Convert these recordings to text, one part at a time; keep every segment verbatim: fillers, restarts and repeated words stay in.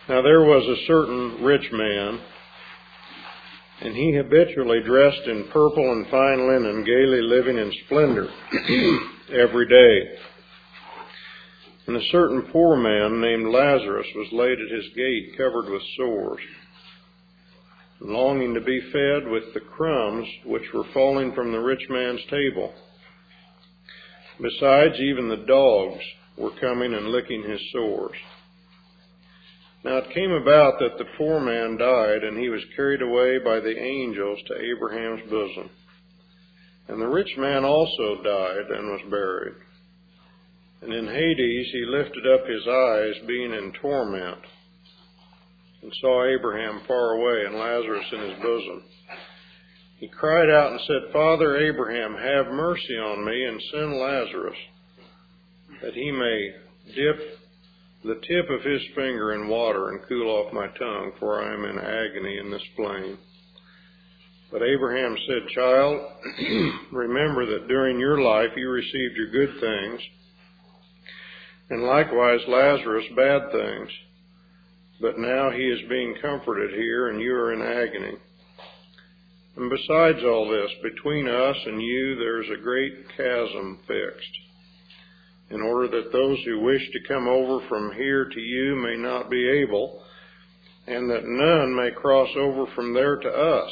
Now there was a certain rich man, and he habitually dressed in purple and fine linen, gaily living in splendor every day. And a certain poor man named Lazarus was laid at his gate, covered with sores, longing to be fed with the crumbs which were falling from the rich man's table. Besides, even the dogs were coming and licking his sores. Now it came about that the poor man died, and he was carried away by the angels to Abraham's bosom. And the rich man also died and was buried. And in Hades he lifted up his eyes, being in torment, and saw Abraham far away and Lazarus in his bosom. He cried out and said, Father Abraham, have mercy on me, and send Lazarus, that he may dip the tip of his finger in water and cool off my tongue, for I am in agony in this flame. But Abraham said, Child, remember that during your life you received your good things, and likewise Lazarus bad things. But now he is being comforted here, and you are in agony. And besides all this, between us and you there is a great chasm fixed, in order that those who wish to come over from here to you may not be able, and that none may cross over from there to us.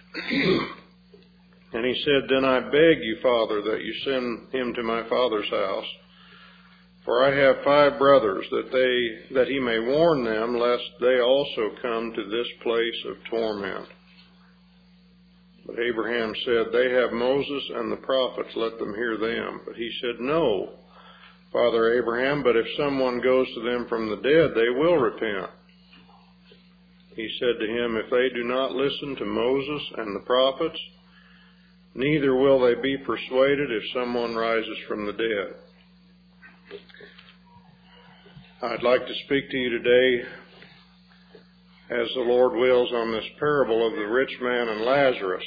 And he said, Then I beg you, Father, that you send him to my father's house. For I have five brothers, that they that he may warn them, lest they also come to this place of torment. But Abraham said, They have Moses and the prophets, let them hear them. But he said, No, Father Abraham, but if someone goes to them from the dead, they will repent. He said to him, If they do not listen to Moses and the prophets, neither will they be persuaded if someone rises from the dead. I'd like to speak to you today, as the Lord wills, on this parable of the rich man and Lazarus.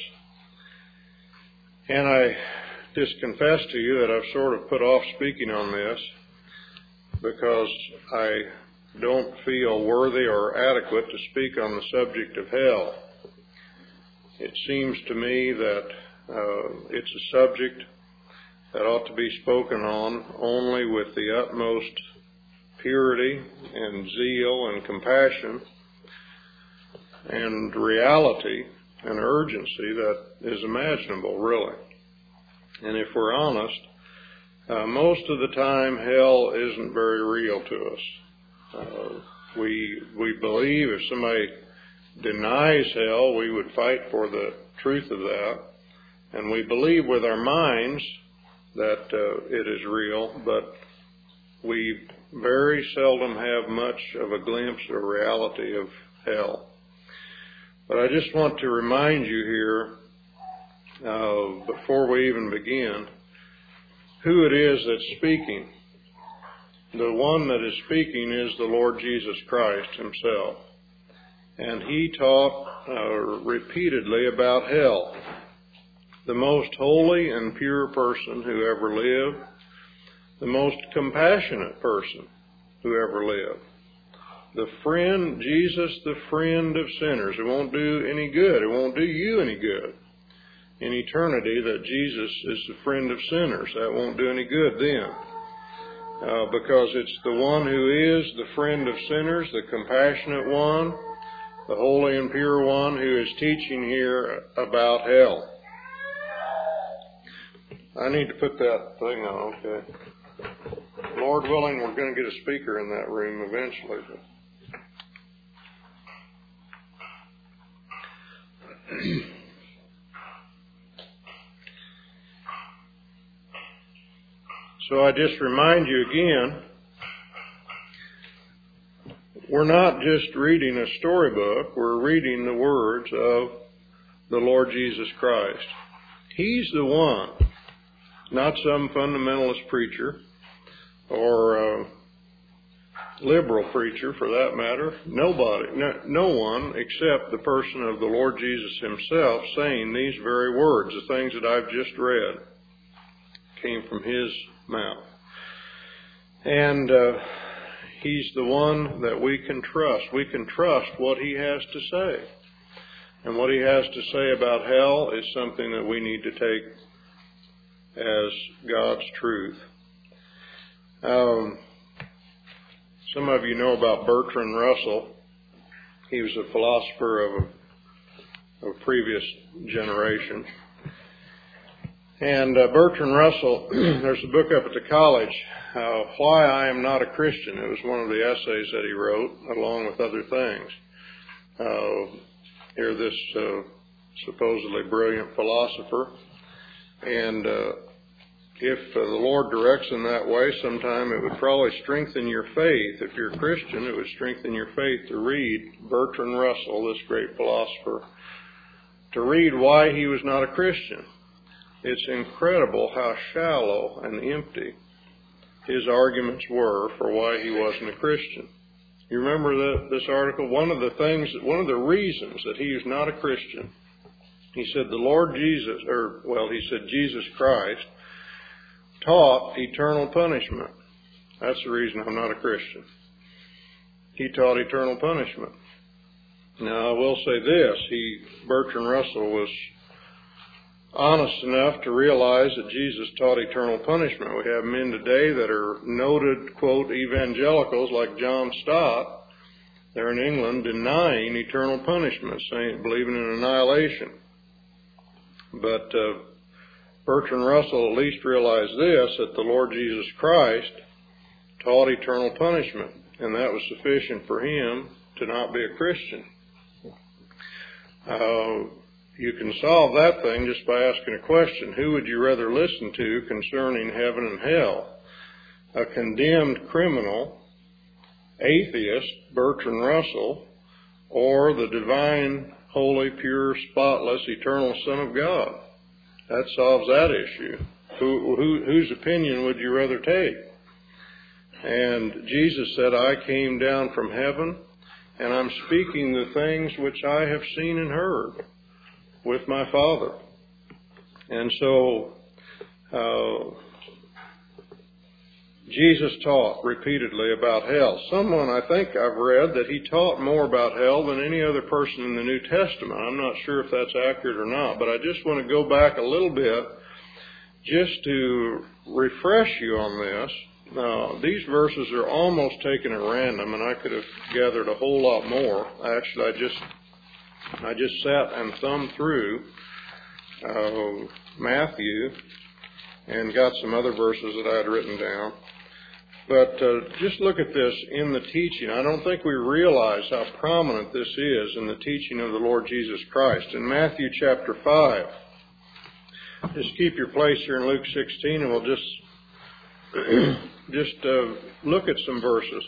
And I just confess to you that I've sort of put off speaking on this because I don't feel worthy or adequate to speak on the subject of hell. It seems to me that uh, it's a subject that ought to be spoken on only with the utmost purity and zeal and compassion and reality and urgency that is imaginable, really. And if we're honest, uh, most of the time hell isn't very real to us. Uh, we we believe if somebody denies hell, we would fight for the truth of that. And we believe with our minds that uh, it is real, but we very seldom have much of a glimpse or reality of hell. But I just want to remind you here, uh, before we even begin, who it is that's speaking. The one that is speaking is the Lord Jesus Christ himself. And he taught uh, repeatedly about hell. The most holy and pure person who ever lived. The most compassionate person who ever lived. The friend, Jesus, the friend of sinners. It won't do any good. It won't do you any good in eternity that Jesus is the friend of sinners. That won't do any good then. Uh, because it's the one who is the friend of sinners, the compassionate one, the holy and pure one who is teaching here about hell. I need to put that thing on, okay. Lord willing, we're going to get a speaker in that room eventually. But so I just remind you again, we're not just reading a storybook, we're reading the words of the Lord Jesus Christ. He's the one, not some fundamentalist preacher or uh, liberal preacher for that matter. Nobody, no, no one except the person of the Lord Jesus himself saying these very words. The things that I've just read came from his mouth. And uh, He's the one that we can trust. We can trust what He has to say. And what He has to say about hell is something that we need to take as God's truth. Um, some of you know about Bertrand Russell. He was a philosopher of a, of a previous generation. And uh, Bertrand Russell, there's a book up at the college, uh, Why I Am Not a Christian. It was one of the essays that he wrote, along with other things. Uh, here, this uh, supposedly brilliant philosopher. And uh, if uh, the Lord directs in that way, sometime it would probably strengthen your faith. If you're a Christian, it would strengthen your faith to read Bertrand Russell, this great philosopher, to read why he was not a Christian. It's incredible how shallow and empty his arguments were for why he wasn't a Christian. You remember the, this article? One of the things, one of the reasons that he is not a Christian, he said the Lord Jesus, or, well, he said Jesus Christ taught eternal punishment. That's the reason I'm not a Christian. He taught eternal punishment. Now, I will say this. He, Bertrand Russell, was honest enough to realize that Jesus taught eternal punishment. We have men today that are noted, quote, evangelicals like John Stott. They're in England denying eternal punishment, saying, believing in annihilation. But uh, Bertrand Russell at least realized this, that the Lord Jesus Christ taught eternal punishment, and that was sufficient for him to not be a Christian. Uh, you can solve that thing just by asking a question. Who would you rather listen to concerning heaven and hell? A condemned criminal, atheist, Bertrand Russell, or the divine, holy, pure, spotless, eternal Son of God? That solves that issue. Who, who, whose opinion would you rather take? And Jesus said, I came down from heaven, and I'm speaking the things which I have seen and heard with my Father. And so, uh, Jesus taught repeatedly about hell. Someone, I think I've read, that he taught more about hell than any other person in the New Testament. I'm not sure if that's accurate or not, but I just want to go back a little bit just to refresh you on this. Now, these verses are almost taken at random, and I could have gathered a whole lot more. Actually, I just I just sat and thumbed through uh, Matthew and got some other verses that I had written down. But uh, just look at this in the teaching. I don't think we realize how prominent this is in the teaching of the Lord Jesus Christ. In Matthew chapter five, just keep your place here in Luke sixteen, and we'll just just uh, look at some verses.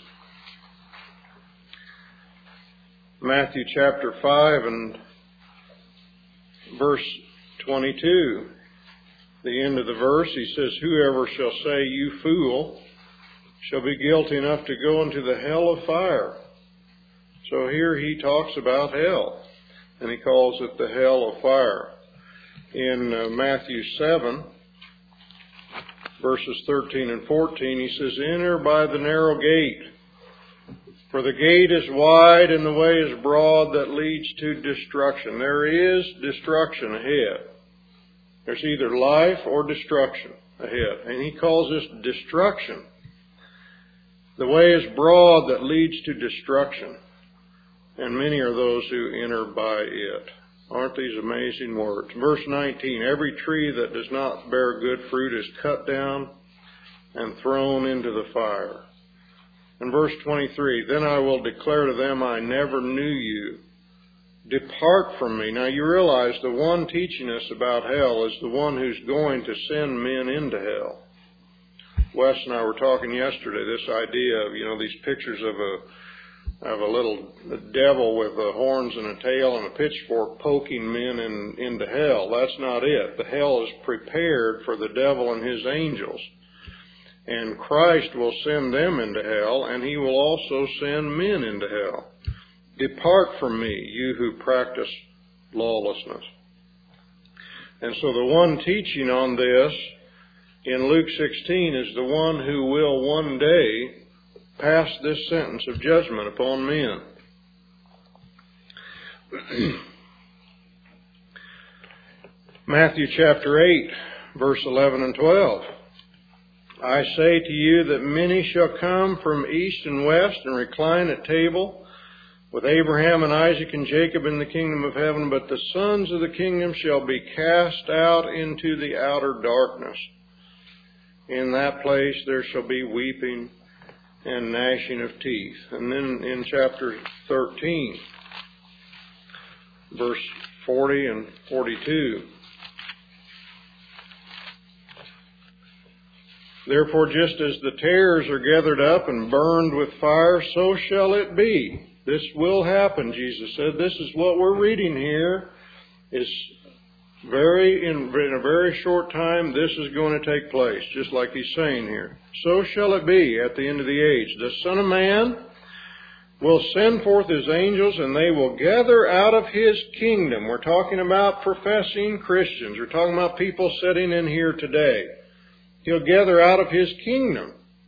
Matthew chapter five and verse twenty-two. The end of the verse, he says, whoever shall say, you fool, shall be guilty enough to go into the hell of fire. So here he talks about hell, and he calls it the hell of fire. In uh, Matthew seven, verses thirteen and fourteen, he says, enter by the narrow gate, for the gate is wide and the way is broad that leads to destruction. There is destruction ahead. There's either life or destruction ahead. And he calls this destruction. The way is broad that leads to destruction, and many are those who enter by it. Aren't these amazing words? Verse nineteen, every tree that does not bear good fruit is cut down and thrown into the fire. And verse twenty-three, then I will declare to them, I never knew you. Depart from me. Now you realize the one teaching us about hell is the one who's going to send men into hell. Wes and I were talking yesterday, this idea of, you know, these pictures of a of a little devil with uh, horns and a tail and a pitchfork poking men in, into hell. That's not it. The hell is prepared for the devil and his angels. And Christ will send them into hell, and he will also send men into hell. Depart from me, you who practice lawlessness. And so the one teaching on this in Luke sixteen is the one who will one day pass this sentence of judgment upon men. Matthew chapter eight, verse eleven and twelve. I say to you that many shall come from east and west and recline at table with Abraham and Isaac and Jacob in the kingdom of heaven, but the sons of the kingdom shall be cast out into the outer darkness. In that place there shall be weeping and gnashing of teeth. And then in chapter thirteen, verse forty and forty-two. Therefore, just as the tares are gathered up and burned with fire, so shall it be. This will happen, Jesus said. This is what we're reading here. Is very in, in a very short time, this is going to take place, just like he's saying here. So shall it be at the end of the age. The Son of Man will send forth his angels, and they will gather out of his kingdom. We're talking about professing Christians. We're talking about people sitting in here today. He'll gather out of his kingdom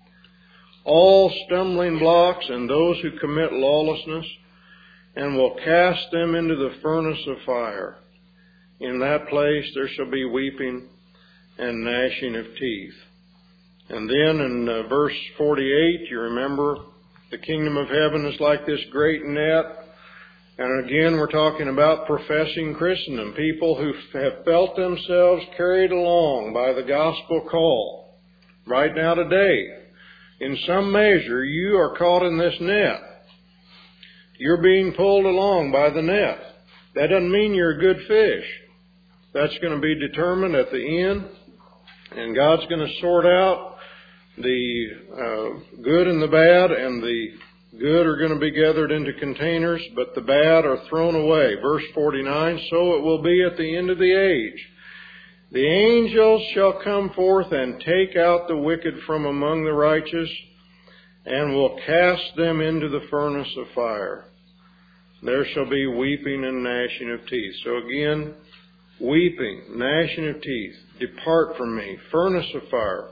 all stumbling blocks and those who commit lawlessness, and will cast them into the furnace of fire. In that place there shall be weeping and gnashing of teeth. And then in uh, verse forty-eight, you remember, the kingdom of heaven is like this great net. And again, we're talking about professing Christendom, people who have felt themselves carried along by the gospel call. Right now today, in some measure, you are caught in this net. You're being pulled along by the net. That doesn't mean you're a good fish. That's going to be determined at the end, and God's going to sort out the uh, good and the bad, and the good are going to be gathered into containers, but the bad are thrown away. Verse forty-nine, so it will be at the end of the age. The angels shall come forth and take out the wicked from among the righteous, and will cast them into the furnace of fire. There shall be weeping and gnashing of teeth. So again, weeping, gnashing of teeth, depart from me, furnace of fire.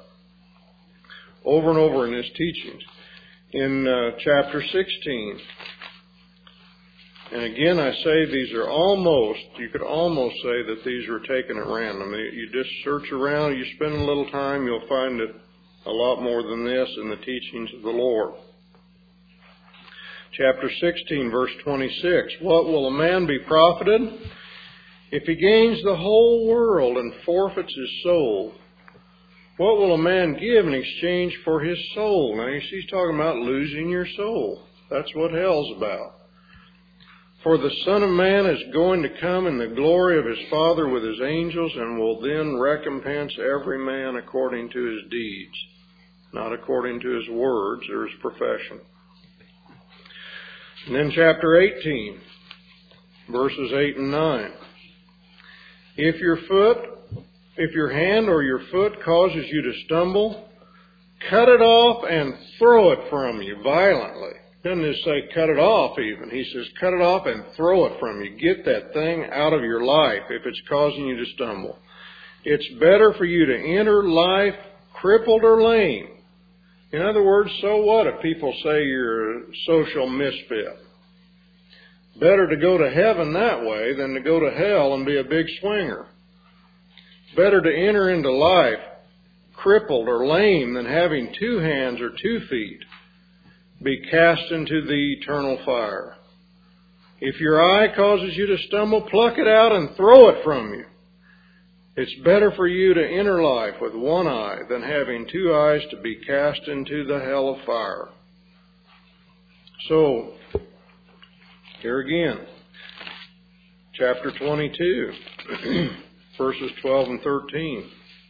Over and over in his teachings. In uh, chapter sixteen, and again I say these are almost, you could almost say that these were taken at random. You just search around, you spend a little time, you'll find it a lot more than this in the teachings of the Lord. Chapter sixteen, verse twenty-six, what will a man be profited if he gains the whole world and forfeits his soul? What will a man give in exchange for his soul? Now, he's talking about losing your soul. That's what hell's about. For the Son of Man is going to come in the glory of his Father with his angels, and will then recompense every man according to his deeds, not according to his words or his profession. And then chapter eighteen, verses eight and nine. If your foot, if your hand or your foot causes you to stumble, cut it off and throw it from you violently. Doesn't just say cut it off even. He says cut it off and throw it from you. Get that thing out of your life if it's causing you to stumble. It's better for you to enter life crippled or lame. In other words, so what if people say you're a social misfit? Better to go to heaven that way than to go to hell and be a big swinger. Better to enter into life crippled or lame than having two hands or two feet be cast into the eternal fire. If your eye causes you to stumble, pluck it out and throw it from you. It's better for you to enter life with one eye than having two eyes to be cast into the hell of fire. So, here again, chapter twenty-two, verses twelve and thirteen.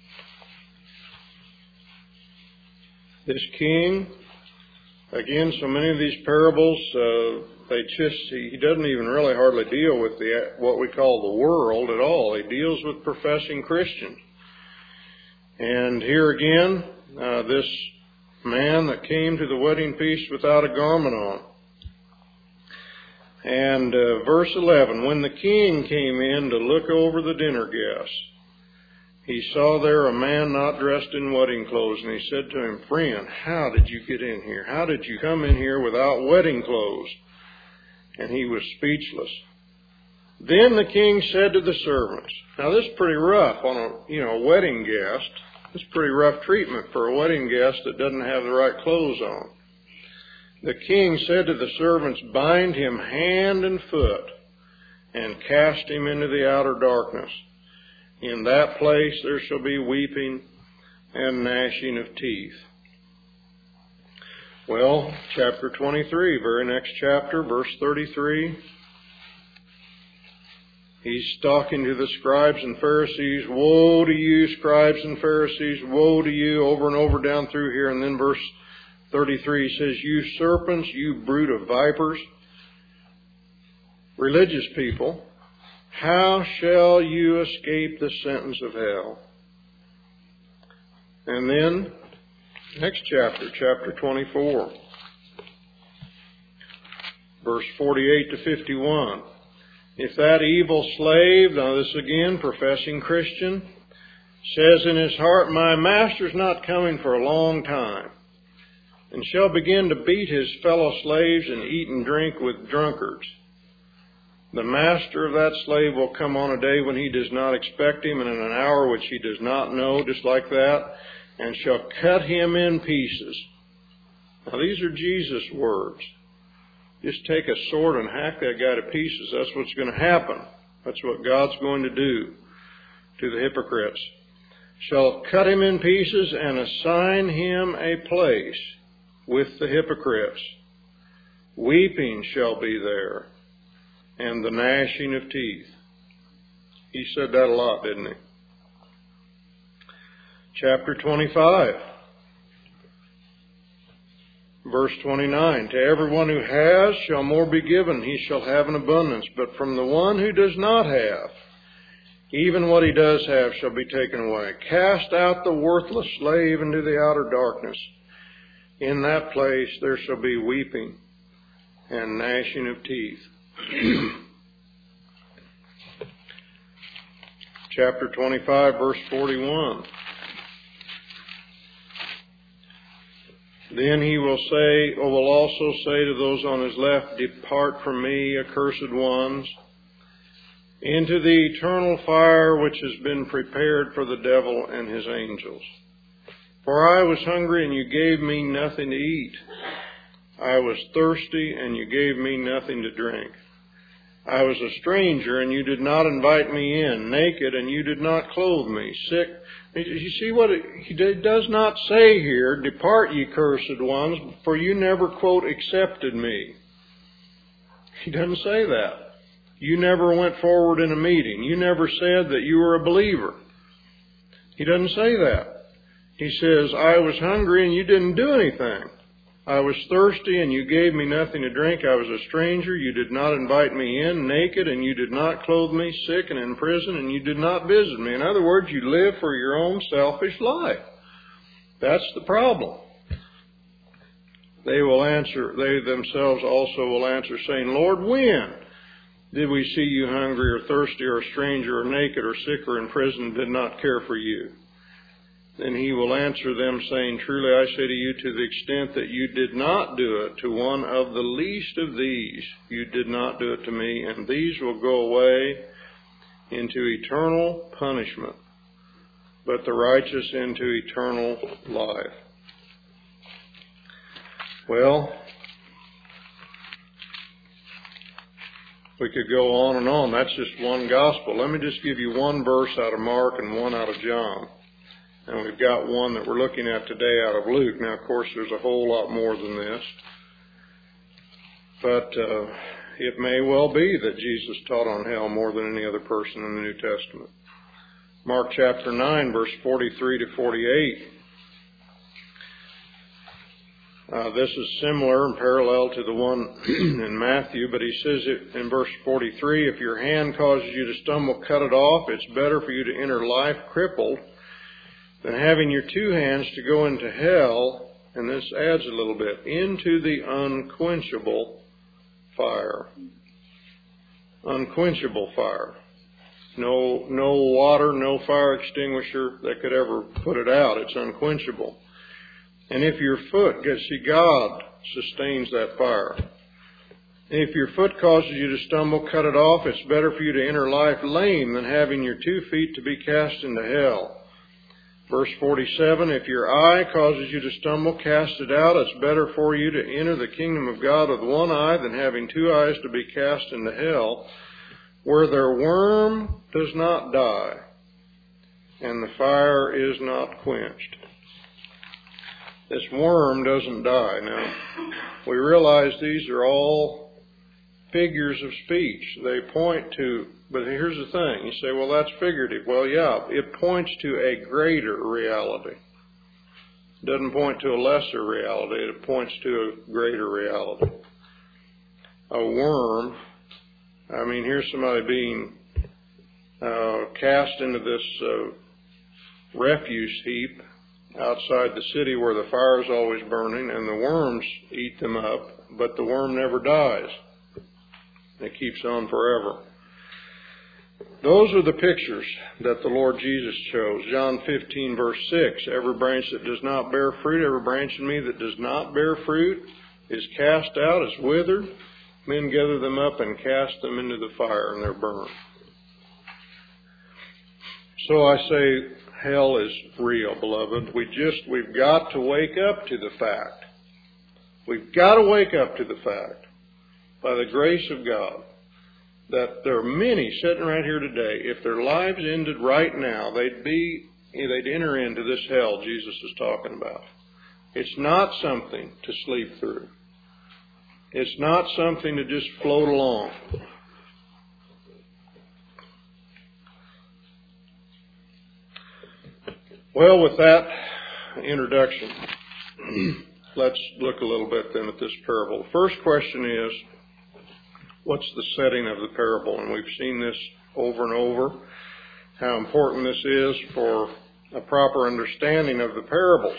This king, again, so many of these parables, uh, they just, he doesn't even really hardly deal with the what we call the world at all. He deals with professing Christians. And here again, uh, this man that came to the wedding feast without a garment on. And uh, verse eleven, when the king came in to look over the dinner guests, he saw there a man not dressed in wedding clothes, and he said to him, "Friend, how did you get in here? How did you come in here without wedding clothes?" And he was speechless. Then the king said to the servants, now this is pretty rough on a, you know, wedding guest. This is pretty rough treatment for a wedding guest that doesn't have the right clothes on. The king said to the servants, "Bind him hand and foot and cast him into the outer darkness. In that place there shall be weeping and gnashing of teeth." Well, chapter twenty-three, very next chapter, verse thirty-three. He's talking to the scribes and Pharisees. "Woe to you, scribes and Pharisees, woe to you," over and over down through here. And then verse thirty-three says, "You serpents, you brood of vipers." Religious people, how shall you escape the sentence of hell? And then, next chapter, chapter twenty-four, verse forty-eight to fifty-one. "If that evil slave," now this again, professing Christian, "says in his heart, my master's not coming for a long time, and shall begin to beat his fellow slaves and eat and drink with drunkards, the master of that slave will come on a day when he does not expect him, and in an hour which he does not know," just like that, "and shall cut him in pieces." Now these are Jesus' words. Just take a sword and hack that guy to pieces. That's what's going to happen. That's what God's going to do to the hypocrites. "Shall cut him in pieces and assign him a place with the hypocrites. Weeping shall be there, and the gnashing of teeth." He said that a lot, didn't he? Chapter twenty-five, verse twenty-nine. "To everyone who has shall more be given, he shall have an abundance. But from the one who does not have, even what he does have shall be taken away. Cast out the worthless slave into the outer darkness. In that place there shall be weeping and gnashing of teeth." Chapter twenty-five, verse forty-one. "Then he will say, or will also say to those on his left, Depart from me, accursed ones, into the eternal fire which has been prepared for the devil and his angels. For I was hungry, and you gave me nothing to eat. I was thirsty, and you gave me nothing to drink. I was a stranger, and you did not invite me in, naked, and you did not clothe me, sick." You see what it, he does not say here, "Depart, ye cursed ones, for you never," quote, "accepted me." He doesn't say that. You never went forward in a meeting. You never said that you were a believer. He doesn't say that. He says, "I was hungry and you didn't do anything. I was thirsty and you gave me nothing to drink. I was a stranger, you did not invite me in, naked, and you did not clothe me, sick and in prison, and you did not visit me." In other words, you live for your own selfish life. That's the problem. They will answer, they themselves also will answer, saying, "Lord, when did we see you hungry or thirsty or a stranger or naked or sick or in prison and did not care for you?" Then he will answer them, saying, "Truly I say to you, to the extent that you did not do it to one of the least of these, you did not do it to me, and these will go away into eternal punishment, but the righteous into eternal life." Well, we could go on and on. That's just one gospel. Let me just give you one verse out of Mark and one out of John. And we've got one that we're looking at today out of Luke. Now, of course, there's a whole lot more than this. But uh, it may well be that Jesus taught on hell more than any other person in the New Testament. Mark chapter nine, verse forty-three to forty-eight. Uh, this is similar and parallel to the one in Matthew, but he says it in verse forty-three, "If your hand causes you to stumble, cut it off. It's better for you to enter life crippled than having your two hands to go into hell," and this adds a little bit, "into the unquenchable fire." Unquenchable fire. No, no water, no fire extinguisher that could ever put it out. It's unquenchable. And if your foot gets, see, God sustains that fire. And if your foot causes you to stumble, cut it off. It's better for you to enter life lame than having your two feet to be cast into hell. Verse forty-seven, if your eye causes you to stumble, cast it out. It's better for you to enter the kingdom of God with one eye than having two eyes to be cast into hell, where their worm does not die, and the fire is not quenched. This worm doesn't die. Now, we realize these are all figures of speech. They point to, but here's the thing. You say, well, that's figurative. Well, yeah, it points to a greater reality. It doesn't point to a lesser reality. It points to a greater reality. A worm, I mean, here's somebody being uh, cast into this uh, refuse heap outside the city where the fire is always burning, and the worms eat them up, but the worm never dies. It keeps on forever. Those are the pictures that the Lord Jesus chose. John fifteen, verse six, every branch that does not bear fruit, every branch in me that does not bear fruit is cast out, is withered. Men gather them up and cast them into the fire, and they're burned. So I say hell is real, beloved. We just, we've got to wake up to the fact. We've got to wake up to the fact, by the grace of God, that there are many sitting right here today, if their lives ended right now, they'd be, they'd enter into this hell Jesus is talking about. It's not something to sleep through. It's not something to just float along. Well, with that introduction, let's look a little bit then at this parable. The first question is, what's the setting of the parable? And we've seen this over and over, how important this is for a proper understanding of the parables.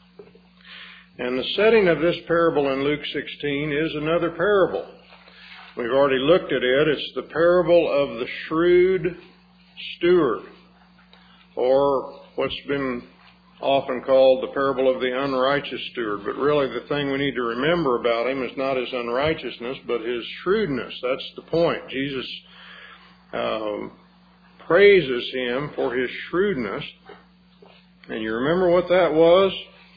And the setting of this parable in Luke sixteen is another parable. We've already looked at it. It's the parable of the shrewd steward, or what's been often called the parable of the unrighteous steward. But really the thing we need to remember about him is not his unrighteousness, but his shrewdness. That's the point. Jesus um, praises him for his shrewdness. And you remember what that was?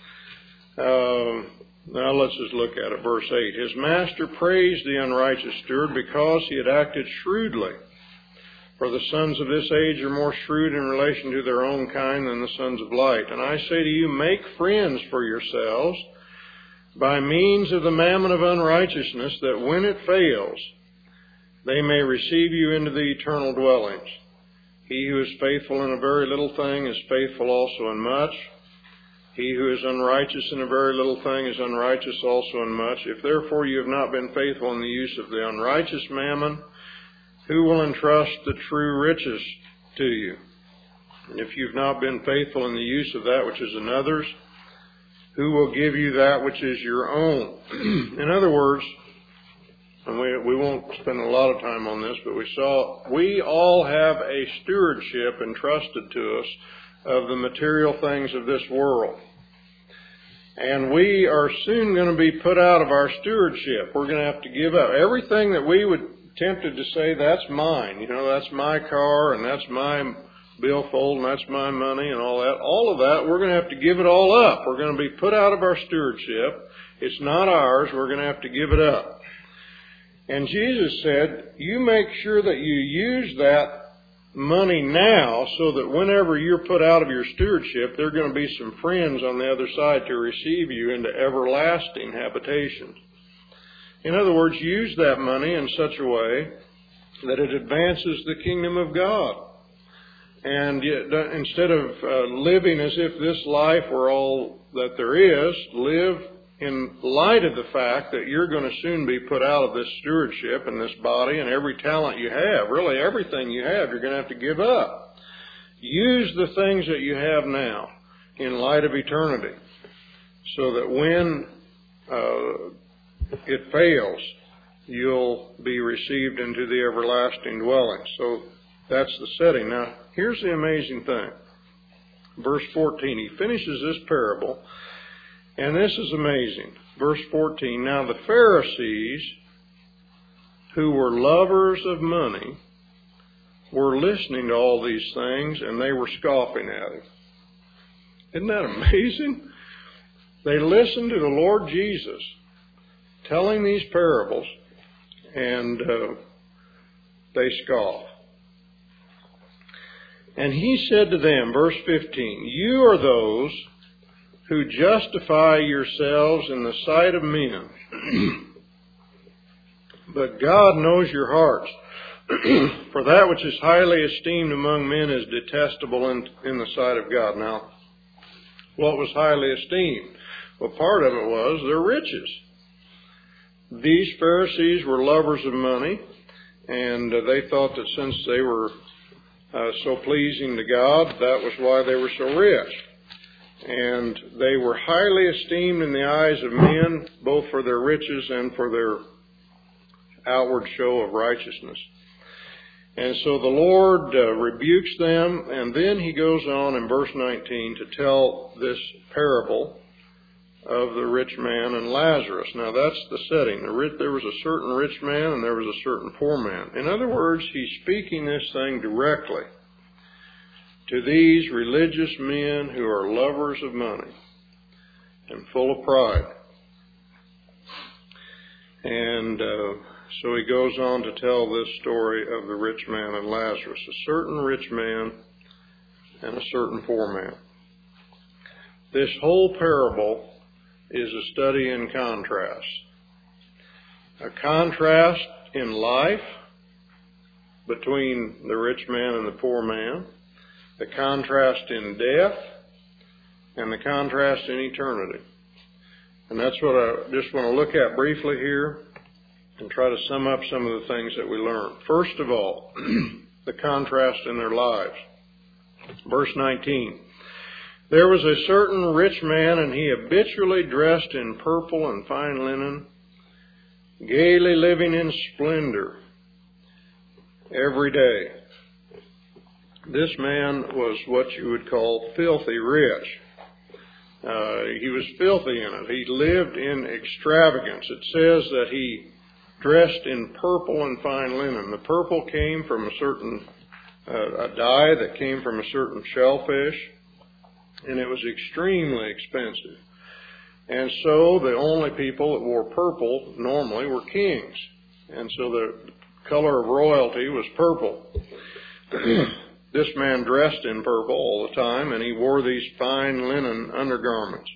Uh, now let's just look at it. Verse eight. His master praised the unrighteous steward because he had acted shrewdly. For the sons of this age are more shrewd in relation to their own kind than the sons of light. And I say to you, make friends for yourselves by means of the mammon of unrighteousness, that when it fails, they may receive you into the eternal dwellings. He who is faithful in a very little thing is faithful also in much. He who is unrighteous in a very little thing is unrighteous also in much. If therefore you have not been faithful in the use of the unrighteous mammon, who will entrust the true riches to you? And if you've not been faithful in the use of that which is another's, who will give you that which is your own? In other words, and we, we won't spend a lot of time on this, but we saw we all have a stewardship entrusted to us of the material things of this world. And we are soon going to be put out of our stewardship. We're going to have to give up everything that we would tempted to say, that's mine, you know, that's my car, and that's my billfold, and that's my money, and all that. All of that, we're going to have to give it all up. We're going to be put out of our stewardship. It's not ours. We're going to have to give it up. And Jesus said, you make sure that you use that money now so that whenever you're put out of your stewardship, there are going to be some friends on the other side to receive you into everlasting habitations. In other words, use that money in such a way that it advances the kingdom of God. And yet, instead of uh, living as if this life were all that there is, live in light of the fact that you're going to soon be put out of this stewardship and this body, and every talent you have, really everything you have, you're going to have to give up. Use the things that you have now in light of eternity, so that when uh, it fails, you'll be received into the everlasting dwelling. So That's the setting. Now, here's the amazing thing. Verse fourteen, he finishes this parable, and this is amazing. Verse fourteen, now the Pharisees, who were lovers of money, were listening to all these things, and they were scoffing at him. Isn't that amazing? They listened to the Lord Jesus telling these parables, and uh, they scoff. And he said to them, verse fifteen, you are those who justify yourselves in the sight of men, but God knows your hearts. For that which is highly esteemed among men is detestable in, in the sight of God. Now, what was highly esteemed? Well, part of it was their riches. These Pharisees were lovers of money, and uh, they thought that since they were uh, so pleasing to God, that was why they were so rich. And they were highly esteemed in the eyes of men, both for their riches and for their outward show of righteousness. And so the Lord uh, rebukes them, and then he goes on in verse nineteen to tell this parable of the rich man and Lazarus. Now that's the setting. The rich, there was a certain rich man and there was a certain poor man. In other words, he's speaking this thing directly to these religious men who are lovers of money and full of pride. And uh, so he goes on to tell this story of the rich man and Lazarus, a certain rich man and a certain poor man. This whole parable is a study in contrast. A contrast in life between the rich man and the poor man, the contrast in death, and the contrast in eternity. And that's what I just want to look at briefly here and try to sum up some of the things that we learned. First of all, the contrast in their lives. Verse nineteen. There was a certain rich man, and he habitually dressed in purple and fine linen, gaily living in splendor every day. This man was what you would call filthy rich. Uh, he was filthy in it. He lived in extravagance. It says that he dressed in purple and fine linen. The purple came from a certain uh, a dye that came from a certain shellfish, and it was extremely expensive. And so the only people that wore purple normally were kings. And so the color of royalty was purple. This man dressed in purple all the time, and he wore these fine linen undergarments.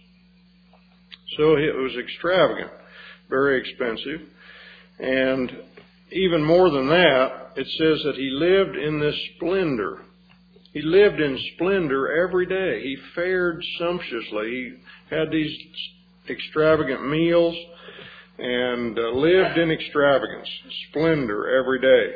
So it was extravagant, very expensive. And even more than that, it says that he lived in this splendor. He lived in splendor every day. He fared sumptuously. He had these extravagant meals and uh, lived in extravagance, splendor every day.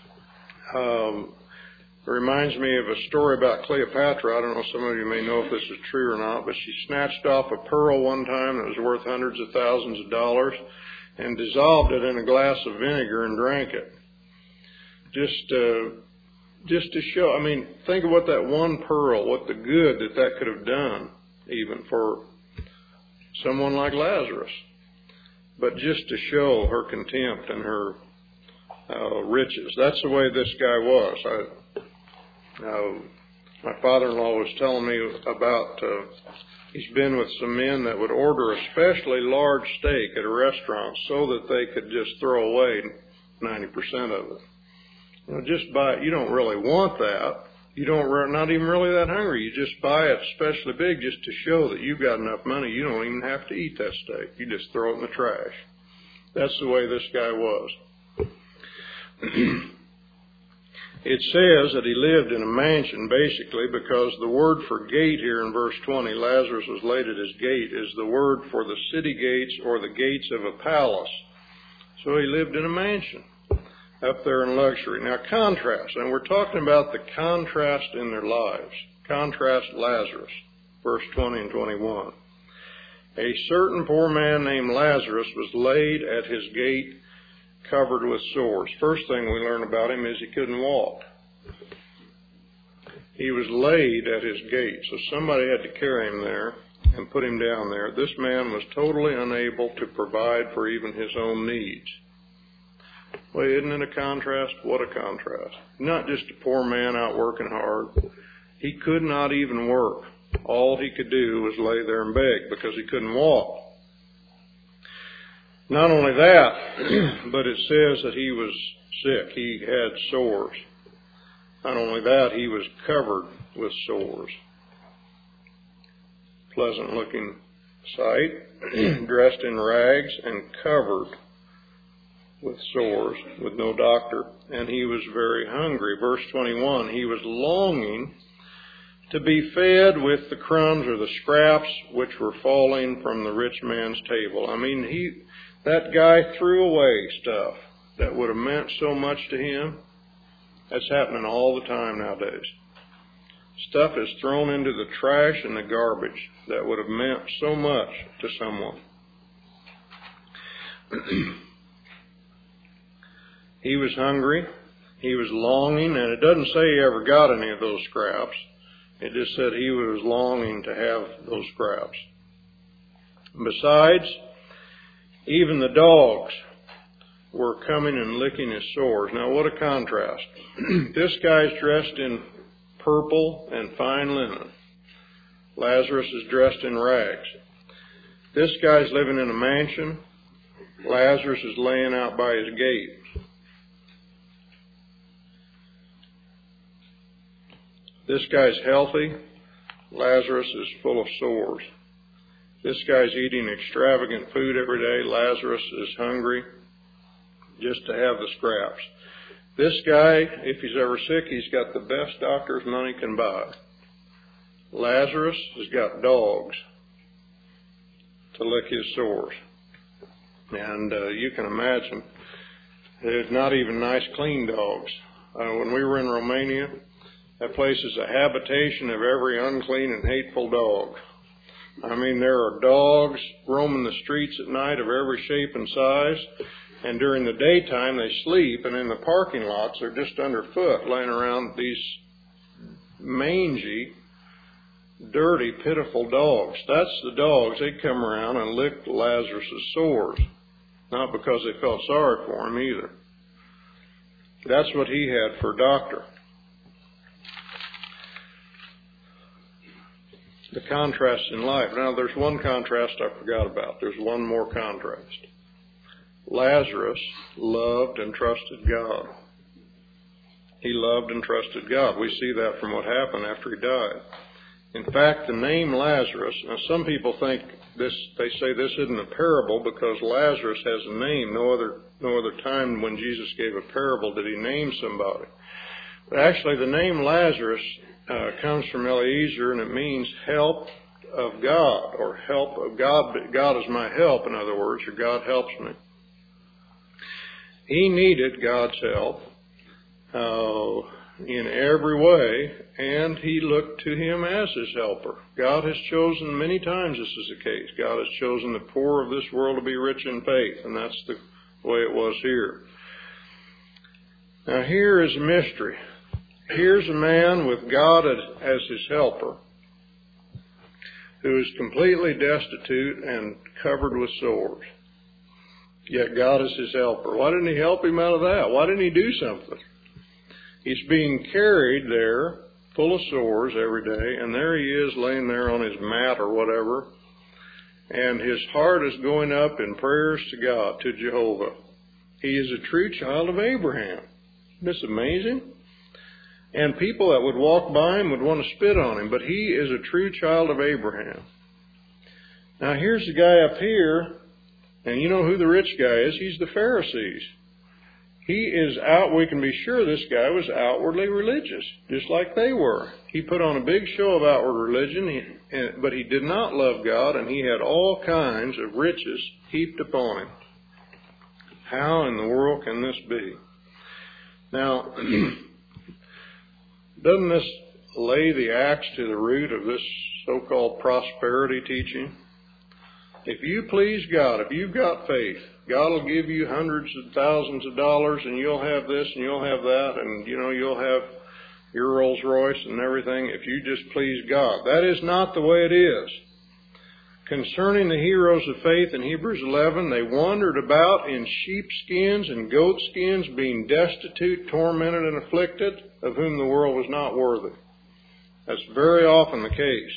Um, it reminds me of a story about Cleopatra. I don't know, some of you may know if this is true or not, but she snatched off a pearl one time that was worth hundreds of thousands of dollars and dissolved it in a glass of vinegar and drank it. Just... Uh, Just to show, I mean, think of what that one pearl, what the good that that could have done, even for someone like Lazarus. But just to show her contempt and her uh, riches. That's the way this guy was. I, uh, my father-in-law was telling me about, uh, he's been with some men that would order a specially large steak at a restaurant so that they could just throw away ninety percent of it. You know, just buy, you don't really want that. You don't, not even really that hungry. You just buy it especially big just to show that you've got enough money. You don't even have to eat that steak. You just throw it in the trash. That's the way this guy was. It says that he lived in a mansion, basically, because the word for gate here in verse twenty, Lazarus was laid at his gate, is the word for the city gates or the gates of a palace. So he lived in a mansion up there in luxury. Now, contrast, and we're talking about the contrast in their lives. Contrast Lazarus, verse twenty and twenty-one. A certain poor man named Lazarus was laid at his gate, covered with sores. First thing we learn about him is he couldn't walk. He was laid at his gate, so somebody had to carry him there and put him down there. This man was totally unable to provide for even his own needs. Well, isn't it a contrast? What a contrast. Not just a poor man out working hard. He could not even work. All he could do was lay there and beg because he couldn't walk. Not only that, but it says that he was sick. He had sores. Not only that, he was covered with sores. Pleasant looking sight, dressed in rags and covered with sores, with no doctor. And he was very hungry. Verse twenty-one, he was longing to be fed with the crumbs or the scraps which were falling from the rich man's table. I mean, he, that guy threw away stuff that would have meant so much to him. That's happening all the time nowadays. Stuff is thrown into the trash and the garbage that would have meant so much to someone. He was hungry. He was longing, and it doesn't say he ever got any of those scraps. It just said he was longing to have those scraps. Besides, even the dogs were coming and licking his sores. Now, what a contrast. This guy's dressed in purple and fine linen. Lazarus is dressed in rags. This guy's living in a mansion. Lazarus is laying out by his gate. This guy's healthy. Lazarus is full of sores. This guy's eating extravagant food every day. Lazarus is hungry just to have the scraps. This guy, if he's ever sick, he's got the best doctor's money can buy. Lazarus has got dogs to lick his sores. And uh, you can imagine, there's not even nice, clean dogs. Uh, when we were in Romania, that place is a habitation of every unclean and hateful dog. I mean, there are dogs roaming the streets at night of every shape and size, and during the daytime they sleep, and in the parking lots they're just underfoot, laying around these mangy, dirty, pitiful dogs. That's the dogs. They come around and lick Lazarus' sores, not because they felt sorry for him either. That's what he had for a doctor. The contrast in life. Now, there's one contrast I forgot about. There's one more contrast. Lazarus loved and trusted God. He loved and trusted God. We see that from what happened after he died. In fact, the name Lazarus, now some people think this, they say this isn't a parable because Lazarus has a name. No other, no other time when Jesus gave a parable did he name somebody. But actually, the name Lazarus uh, comes from Eliezer, and it means help of God, or help of God. God is my help, in other words, or God helps me. He needed God's help uh, in every way, and he looked to him as his helper. God has chosen, many times this is the case, God has chosen the poor of this world to be rich in faith, and that's the way it was here. Now here is a mystery. Here's a man with God as his helper who is completely destitute and covered with sores. Yet God is his helper. Why didn't he help him out of that? Why didn't he do something? He's being carried there, full of sores every day, and there he is laying there on his mat or whatever, and his heart is going up in prayers to God, to Jehovah. He is a true child of Abraham. Isn't this amazing? And people that would walk by him would want to spit on him, but he is a true child of Abraham. Now here's the guy up here, and you know who the rich guy is? He's the Pharisees. He is out, we can be sure this guy was outwardly religious, just like they were. He put on a big show of outward religion, but he did not love God, and he had all kinds of riches heaped upon him. How in the world can this be? Now, doesn't this lay the axe to the root of this so-called prosperity teaching? If you please God, if you've got faith, God will give you hundreds of thousands of dollars, and you'll have this and you'll have that, and you know you'll have your Rolls Royce and everything, if you just please God. That is not the way it is. Concerning the heroes of faith in Hebrews eleven, they wandered about in sheepskins and goatskins, being destitute, tormented, and afflicted, of whom the world was not worthy. That's very often the case.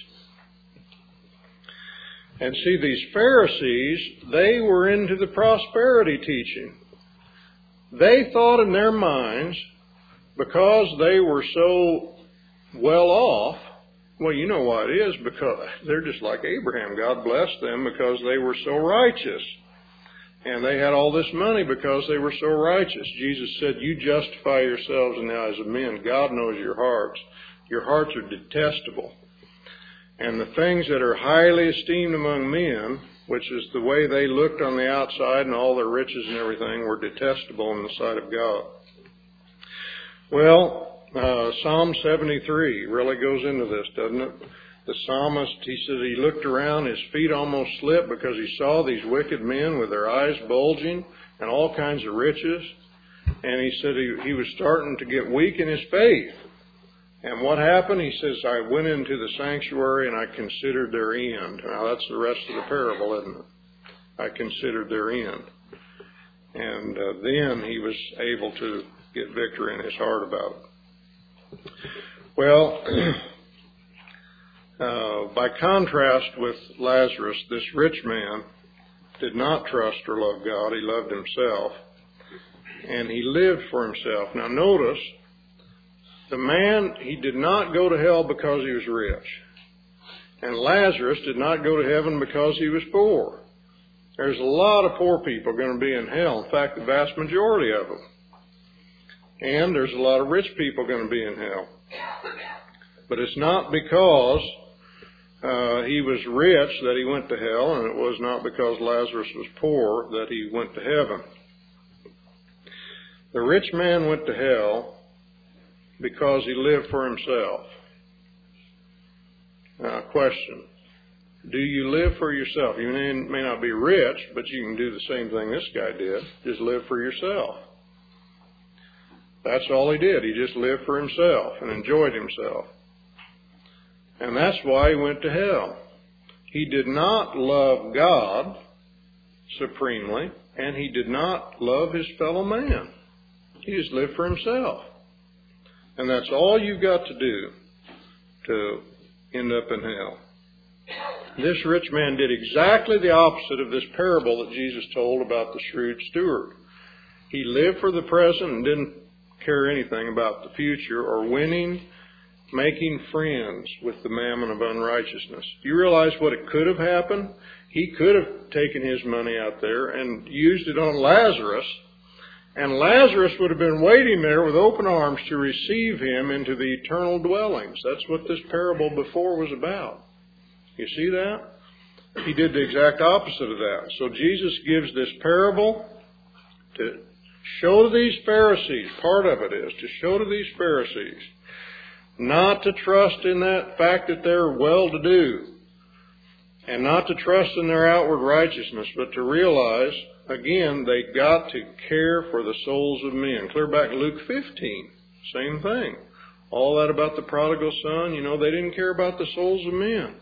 And see, these Pharisees, they were into the prosperity teaching. They thought in their minds, because they were so well off, well, you know why it is, because they're just like Abraham. God blessed them because they were so righteous. And they had all this money because they were so righteous. Jesus said, you justify yourselves in the eyes of men. God knows your hearts. Your hearts are detestable. And the things that are highly esteemed among men, which is the way they looked on the outside and all their riches and everything, were detestable in the sight of God. Well, Uh, Psalm seventy-three really goes into this, doesn't it? The psalmist, he says he looked around, his feet almost slipped because he saw these wicked men with their eyes bulging and all kinds of riches. And he said he, he was starting to get weak in his faith. And what happened? He says, I went into the sanctuary and I considered their end. Now that's the rest of the parable, isn't it? I considered their end. And uh, then he was able to get victory in his heart about it. Well, uh, by contrast with Lazarus, this rich man did not trust or love God. He loved himself. And he lived for himself. Now notice, the man, he did not go to hell because he was rich. And Lazarus did not go to heaven because he was poor. There's a lot of poor people going to be in hell. In fact, the vast majority of them. And there's a lot of rich people going to be in hell. But it's not because uh, he was rich that he went to hell, and it was not because Lazarus was poor that he went to heaven. The rich man went to hell because he lived for himself. Now, question. Do you live for yourself? You may, may not be rich, but you can do the same thing this guy did. Just live for yourself. That's all he did. He just lived for himself and enjoyed himself. And that's why he went to hell. He did not love God supremely, and he did not love his fellow man. He just lived for himself. And that's all you've got to do to end up in hell. This rich man did exactly the opposite of this parable that Jesus told about the shrewd steward. He lived for the present and didn't care anything about the future or winning, making friends with the mammon of unrighteousness. Do you realize what it could have happened? He could have taken his money out there and used it on Lazarus, and Lazarus would have been waiting there with open arms to receive him into the eternal dwellings. That's what this parable before was about. You see that? He did the exact opposite of that. So Jesus gives this parable to show to these Pharisees, part of it is to show to these Pharisees not to trust in that fact that they're well-to-do and not to trust in their outward righteousness, but to realize, again, they got to care for the souls of men. Clear back to Luke fifteen, same thing. All that about the prodigal son, you know, they didn't care about the souls of men.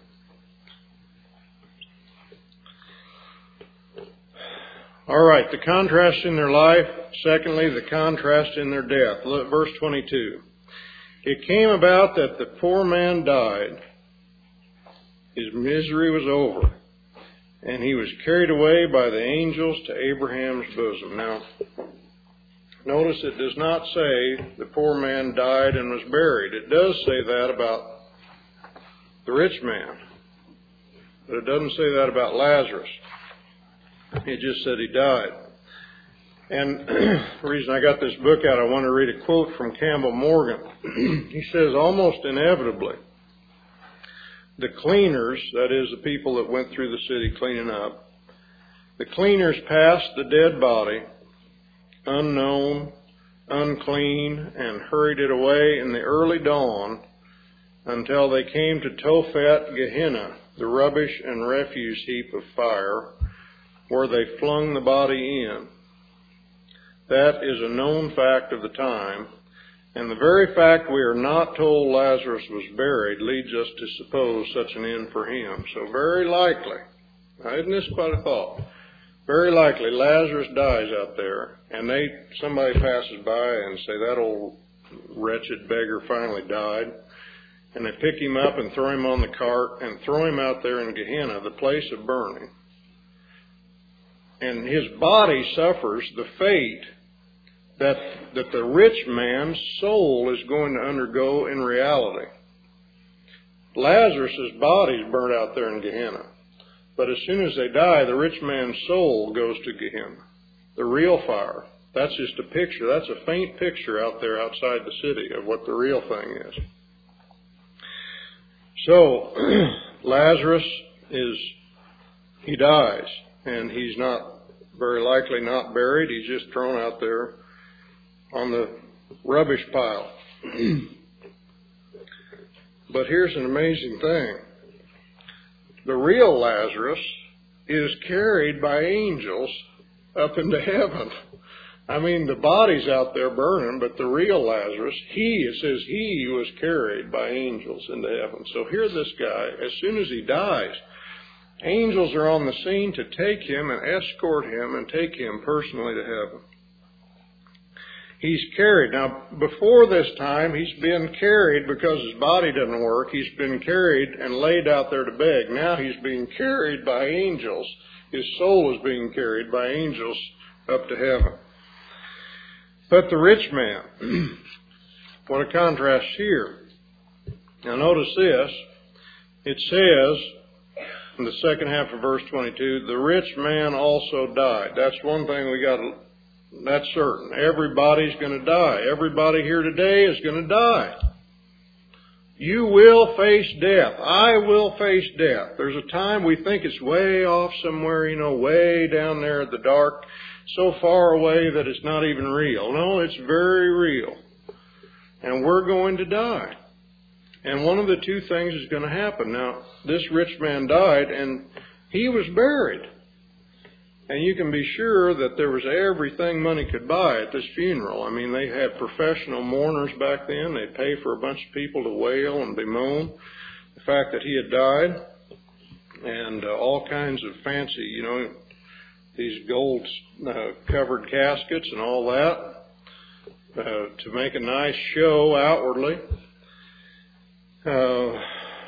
All right, the contrast in their life. Secondly, the contrast in their death. Look, verse twenty-two. It came about that the poor man died. His misery was over. And he was carried away by the angels to Abraham's bosom. Now, notice it does not say the poor man died and was buried. It does say that about the rich man. But it doesn't say that about Lazarus. It just said he died. And the reason I got this book out, I want to read a quote from Campbell Morgan. He says, almost inevitably, the cleaners, that is the people that went through the city cleaning up, the cleaners passed the dead body, unknown, unclean, and hurried it away in the early dawn until they came to Tophet Gehenna, the rubbish and refuse heap of fire, where they flung the body in. That is a known fact of the time, And the very fact we are not told Lazarus was buried leads us to suppose such an end for him. So very likely, now isn't this quite a thought? Very likely Lazarus dies out there, and they somebody passes by and say, that old wretched beggar finally died. And they pick him up and throw him on the cart and throw him out there in Gehenna, the place of burning. And his body suffers the fate that, that the rich man's soul is going to undergo in reality. Lazarus' body is burnt out there in Gehenna. But as soon as they die, the rich man's soul goes to Gehenna, the real fire. That's just a picture. That's a faint picture out there outside the city of what the real thing is. So, Lazarus is, he dies, and he's not, very likely not buried. He's just thrown out there on the rubbish pile. But here's an amazing thing. The real Lazarus is carried by angels up into heaven. I mean, the body's out there burning, but the real Lazarus, he, it says he was carried by angels into heaven. So here this guy, as soon as he dies, angels are on the scene to take him and escort him and take him personally to heaven. He's carried. Now, before this time, he's been carried because his body doesn't work. He's been carried and laid out there to beg. Now he's being carried by angels. His soul is being carried by angels up to heaven. But the rich man, what a contrast here. Now notice this. It says in the second half of verse twenty-two, the rich man also died. That's one thing we got to, that's certain. Everybody's going to die. Everybody here today is going to die. You will face death. I will face death. There's a time we think it's way off somewhere, you know, way down there at the dark, so far away that it's not even real. No, it's very real. And we're going to die. And one of the two things is going to happen. Now, this rich man died, and he was buried. And you can be sure that there was everything money could buy at this funeral. I mean, they had professional mourners back then. They'd pay for a bunch of people to wail and bemoan the fact that he had died. And uh, all kinds of fancy, you know, these gold uh, covered caskets and all that uh, to make a nice show outwardly. Uh,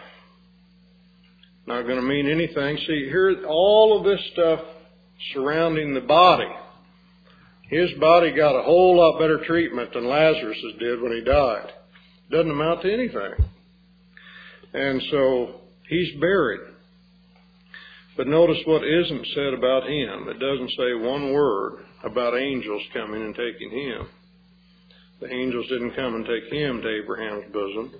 not going to mean anything. See, here, all of this stuff surrounding the body. His body got a whole lot better treatment than Lazarus's did when he died. Doesn't amount to anything. And so he's buried. But notice what isn't said about him. It doesn't say one word about angels coming and taking him. The angels didn't come and take him to Abraham's bosom.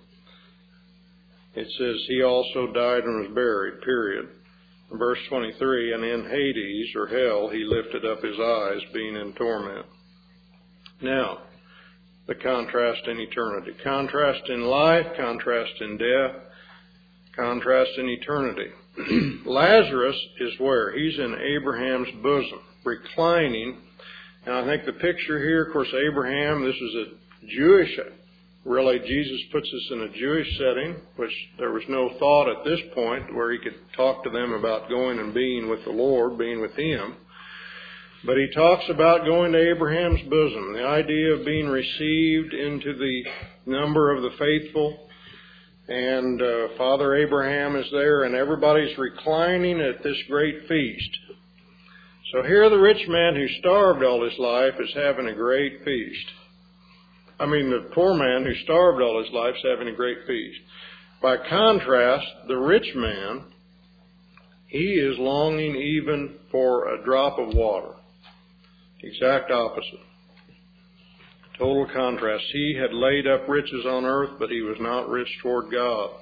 It says he also died and was buried, period. In verse twenty-three, and in Hades, or hell, he lifted up his eyes, being in torment. Now, the contrast in eternity. Contrast in life, contrast in death, contrast in eternity. Lazarus is where? He's in Abraham's bosom, reclining. And I think the picture here, of course, Abraham, this is a Jewish, really, Jesus puts us in a Jewish setting, which there was no thought at this point where he could talk to them about going and being with the Lord, being with him. But he talks about going to Abraham's bosom, the idea of being received into the number of the faithful. And uh, Father Abraham is there, and everybody's reclining at this great feast. So here the rich man who starved all his life is having a great feast. I mean, the poor man who starved all his life is having a great feast. By contrast, the rich man, he is longing even for a drop of water. Exact opposite. Total contrast. He had laid up riches on earth, but he was not rich toward God.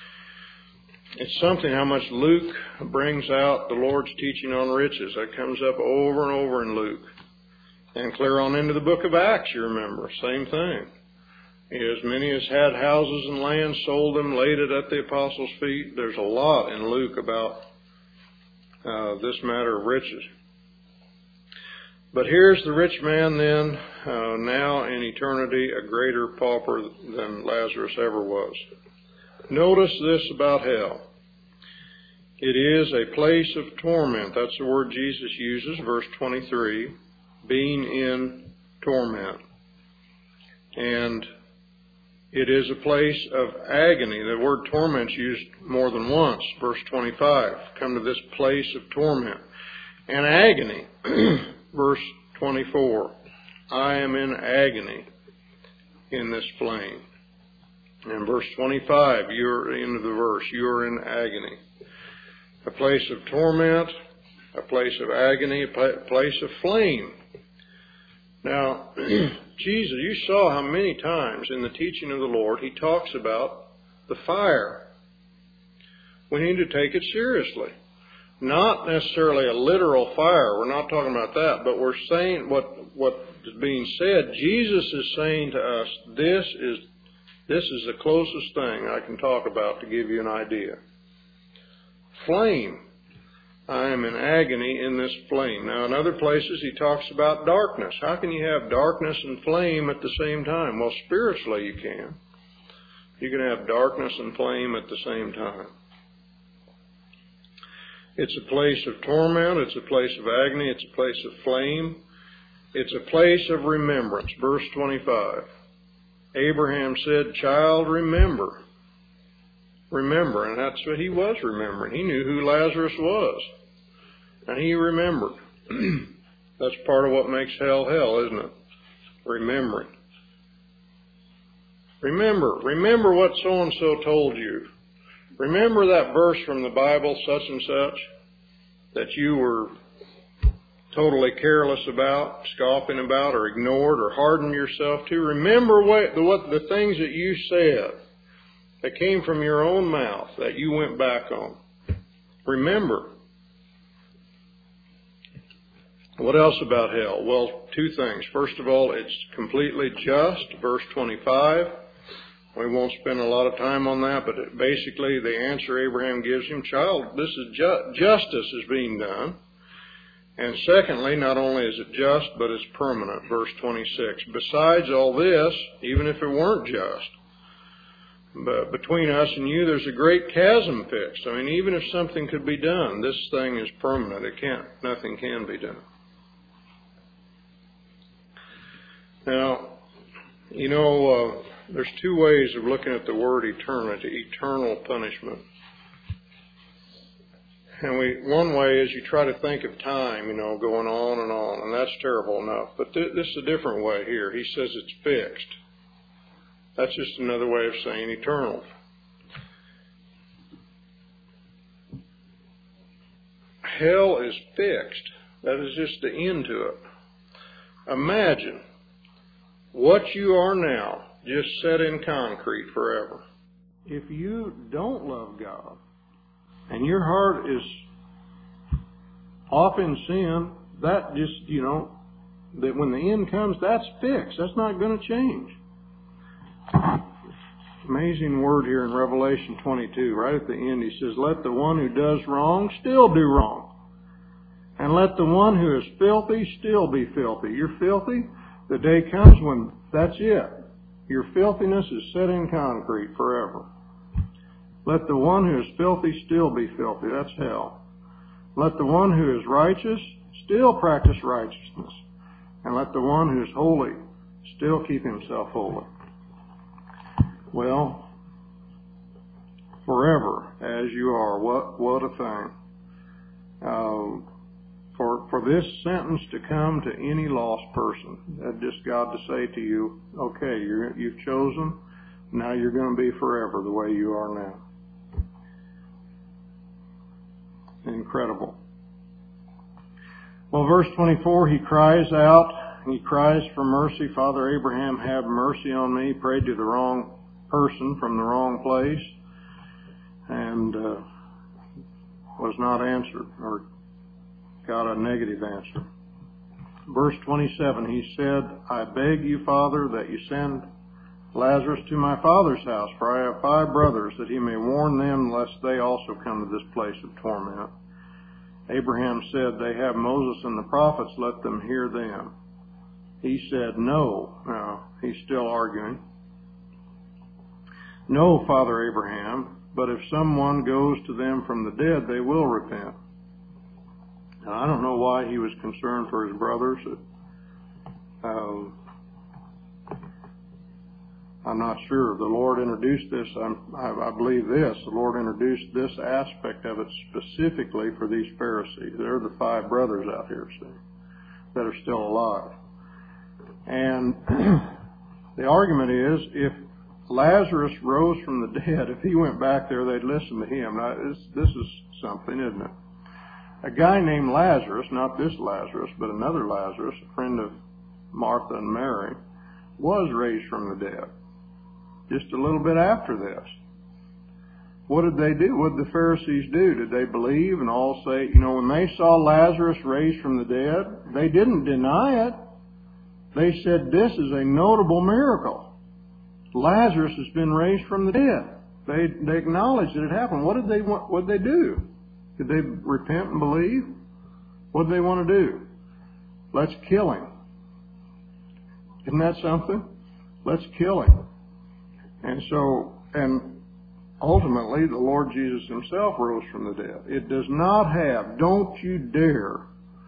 It's something how much Luke brings out the Lord's teaching on riches. That comes up over and over in Luke. And clear on into the book of Acts, you remember. Same thing. As many as had houses and land, sold them, laid it at the apostles' feet. There's a lot in Luke about uh, this matter of riches. But here's the rich man then, uh, now in eternity, a greater pauper than Lazarus ever was. Notice this about hell. It is a place of torment. That's the word Jesus uses, verse twenty-three, being in torment. And it is a place of agony. The word torment's used more than once. Verse twenty-five, come to this place of torment. And agony, verse twenty-four, I am in agony in this flame. And verse twenty-five, you're into the verse, you're in agony. A place of torment, a place of agony, a place of flame. Now, Jesus, you saw how many times in the teaching of the Lord he talks about the fire. We need to take it seriously. Not necessarily a literal fire. We're not talking about that, but we're saying what what is being said. Jesus is saying to us, this is this is the closest thing I can talk about to give you an idea. Flame. I am in agony in this flame. Now, in other places, he talks about darkness. How can you have darkness and flame at the same time? Well, spiritually you can. You can have darkness and flame at the same time. It's a place of torment. It's a place of agony. It's a place of flame. It's a place of remembrance. Verse twenty-five. Abraham said, child, remember. Remember. And that's what he was remembering. He knew who Lazarus was. And he remembered. That's part of what makes hell hell, isn't it? Remembering. Remember. Remember what so-and-so told you. Remember that verse from the Bible, such and such, that you were totally careless about, scoffing about, or ignored, or hardened yourself to. Remember what the, what the things that you said that came from your own mouth that you went back on. Remember. What else about hell? Well, two things. First of all, it's completely just, verse twenty-five. We won't spend a lot of time on that, but it, basically the answer Abraham gives him, child, this is ju- justice is being done. And secondly, not only is it just, but it's permanent, verse twenty-six. Besides all this, even if it weren't just, but between us and you, there's a great chasm fixed. I mean, even if something could be done, this thing is permanent. It can't, nothing can be done. Now, you know, uh, there's two ways of looking at the word eternity, eternal punishment. And we, one way is you try to think of time, you know, going on and on, and that's terrible enough. But th- this is a different way here. He says it's fixed. That's just another way of saying eternal. Hell is fixed. That is just the end to it. Imagine what you are now, just set in concrete forever. If you don't love God, and your heart is off in sin, that just, you know, that when the end comes, that's fixed. That's not going to change. Amazing word here in Revelation twenty-two. Right at the end, he says, let the one who does wrong still do wrong. And let the one who is filthy still be filthy. You're filthy. The day comes when that's it. Your filthiness is set in concrete forever. Let the one who is filthy still be filthy. That's hell. Let the one who is righteous still practice righteousness. And let the one who is holy still keep himself holy. Well, forever as you are, what what a thing. Um, for for this sentence to come to any lost person, that just God to say to you, okay, you're, you've chosen, now you're going to be forever the way you are now. Incredible. Well, verse twenty-four, he cries out, he cries for mercy. Father Abraham, have mercy on me. Prayed to the wrong person from the wrong place, and uh, was not answered, or got a negative answer. Verse twenty-seven, he said, I beg you, Father, that you send Lazarus to my father's house, for I have five brothers, that he may warn them, lest they also come to this place of torment. Abraham said, they have Moses and the prophets, let them hear them. He said, no. Now, he's still arguing. No, Father Abraham, but if someone goes to them from the dead, they will repent. Now, I don't know why he was concerned for his brothers. Um, I'm not sure. The Lord introduced this, I'm, I, I believe this, the Lord introduced this aspect of it specifically for these Pharisees. They're the five brothers out here, see, that are still alive. And the argument is, if Lazarus rose from the dead, if he went back there, they'd listen to him. Now, this, this is something, isn't it? A guy named Lazarus, not this Lazarus, but another Lazarus, a friend of Martha and Mary, was raised from the dead. Just a little bit after this. What did they do? What did the Pharisees do? Did they believe and all say, you know, when they saw Lazarus raised from the dead, they didn't deny it. They said, this is a notable miracle. Lazarus has been raised from the dead. They they acknowledged that it happened. What did they want? What did they do? Did they repent and believe? What did they want to do? Let's kill him. Isn't that something? Let's kill him. And so, and ultimately, the Lord Jesus himself rose from the dead. It does not have, don't you dare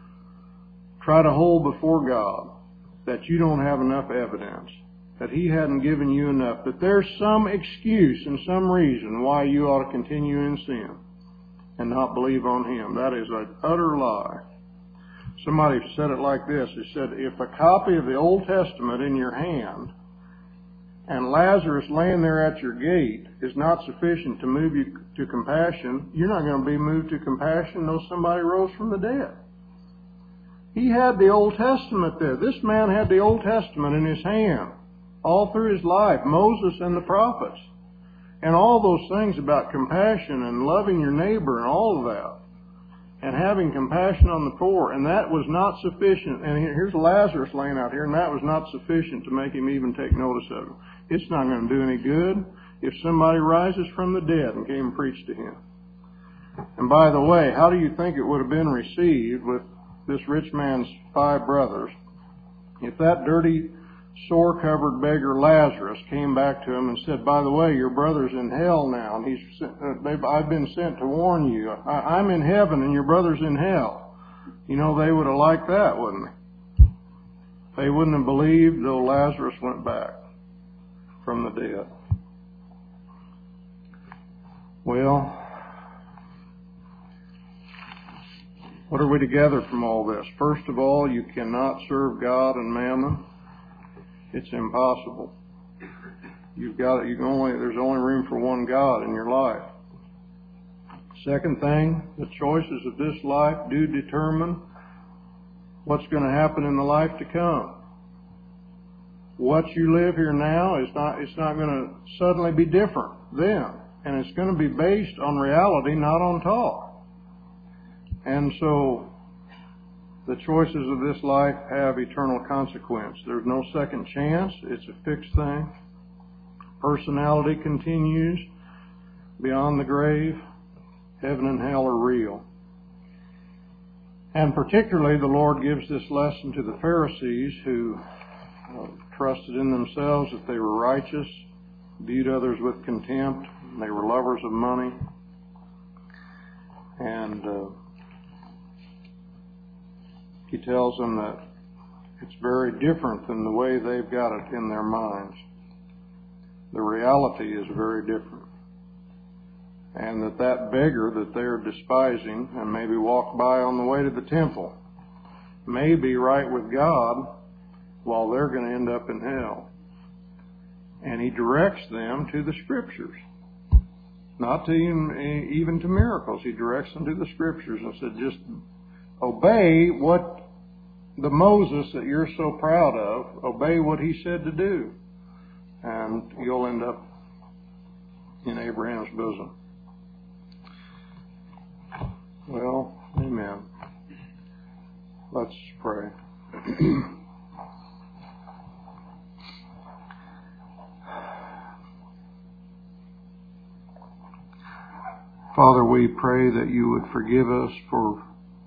try to hold before God that you don't have enough evidence, that he hadn't given you enough, that there's some excuse and some reason why you ought to continue in sin and not believe on him. That is an utter lie. Somebody said it like this. He said, if a copy of the Old Testament in your hand and Lazarus laying there at your gate is not sufficient to move you to compassion, you're not going to be moved to compassion though somebody rose from the dead. He had the Old Testament there. This man had the Old Testament in his hand all through his life, Moses and the prophets. And all those things about compassion and loving your neighbor and all of that. And having compassion on the poor. And that was not sufficient. And here's Lazarus laying out here, and that was not sufficient to make him even take notice of him. It's not going to do any good if somebody rises from the dead and came and preached to him. And by the way, how do you think it would have been received with this rich man's five brothers if that dirty, sore-covered beggar Lazarus came back to him and said, by the way, your brother's in hell now, and he's uh, I've been sent to warn you. I, I'm in heaven and your brother's in hell. You know, they would have liked that, wouldn't they? They wouldn't have believed though Lazarus went back from the dead. Well, what are we to gather from all this? First of all, you cannot serve God and mammon. It's impossible. You've got you can only there's only room for one God in your life. Second thing, the choices of this life do determine what's going to happen in the life to come. What you live here now is not it's not going to suddenly be different then. And it's going to be based on reality, not on talk. And so the choices of this life have eternal consequence. There's no second chance. It's a fixed thing. Personality continues beyond the grave. Heaven and hell are real. And particularly the Lord gives this lesson to the Pharisees who uh, trusted in themselves that they were righteous, viewed others with contempt, and they were lovers of money. And uh, He tells them that it's very different than the way they've got it in their minds. The reality is very different. And that that beggar that they're despising and maybe walked by on the way to the temple may be right with God while they're going to end up in hell. And He directs them to the Scriptures. Not to even, even to miracles. He directs them to the Scriptures and said, just obey what the Moses that you're so proud of, obey what he said to do. And you'll end up in Abraham's bosom. Well, amen. Let's pray. Father, we pray that you would forgive us for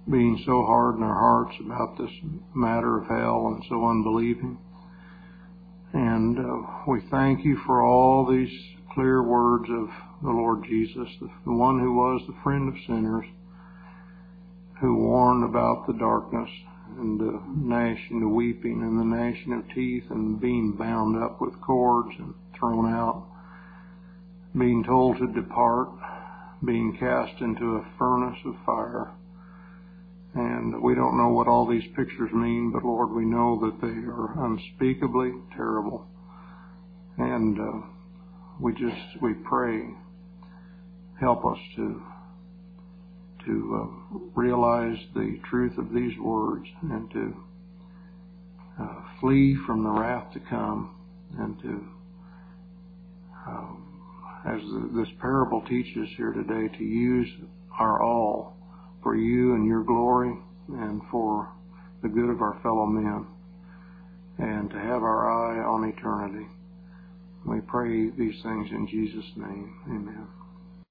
being so hard in our hearts about this matter of hell and so unbelieving. And uh, we thank you for all these clear words of the Lord Jesus, the, the one who was the friend of sinners, who warned about the darkness and the gnashing, the weeping, and the gnashing of teeth, and being bound up with cords and thrown out, being told to depart, being cast into a furnace of fire. And we don't know what all these pictures mean, but Lord, we know that they are unspeakably terrible. And uh, we just, we pray, help us to to uh, realize the truth of these words and to uh, flee from the wrath to come, and to, uh, as the, this parable teaches here today, to use our all for you and your glory and for the good of our fellow men, and to have our eye on eternity. We pray these things in Jesus' name. Amen.